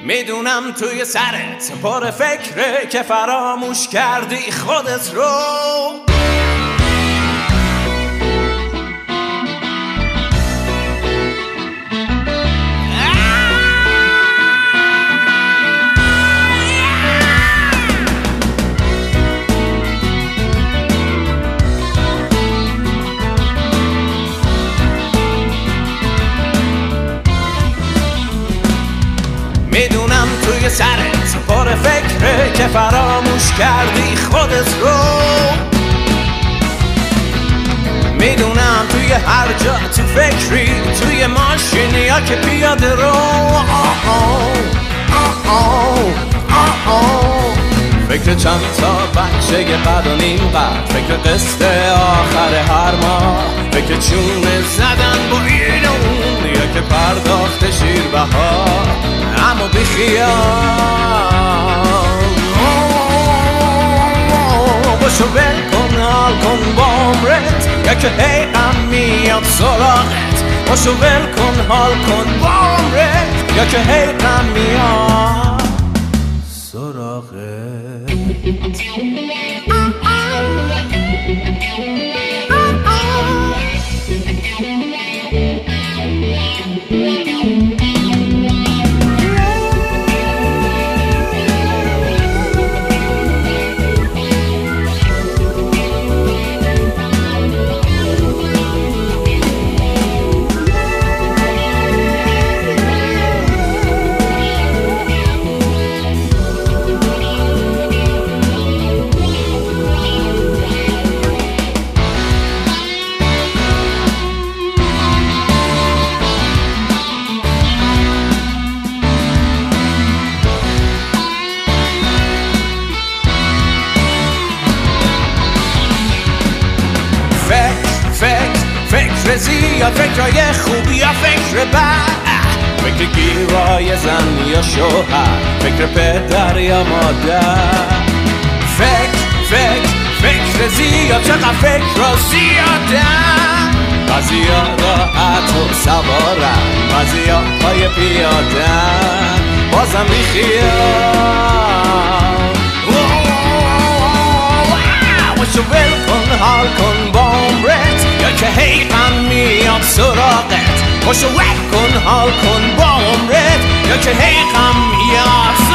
میدونم توی سرت پر فکره که فراموش کردی خودت رو. میدونم توی سرت پر فکره که فراموش کردی خودت رو. میدونم توی هر جا تو فکری، توی ماشین یا که پیاده رو. فکر چند تا بچه قد و نیم قد، فکر قسط آخر هر ماه، فکر چونه زدن با این اون یا که پرداخت شیر بهار. اما بیخیال باشو ول کن، حال کن با عمرت یا که هی هم میاد سراغت. باشو ول کن، حال کن با عمرت یا که هی هم میاد سراغت. فکر زیاد، فکرهای خوب یا فکر بد، فکر گیرای زن یا شوهر، فکر پدر یا مادر. فکر زیاد، چقدر فکر را زیادن. بعضیا راحت و سوارن، بعضیا پای پیادن. بازم بیخیال باشو ول کن، حال کن با عمرت یا که هی غم میاد سراغت. باشو ول کن، حال کن با عمرت یا که هی غم میاد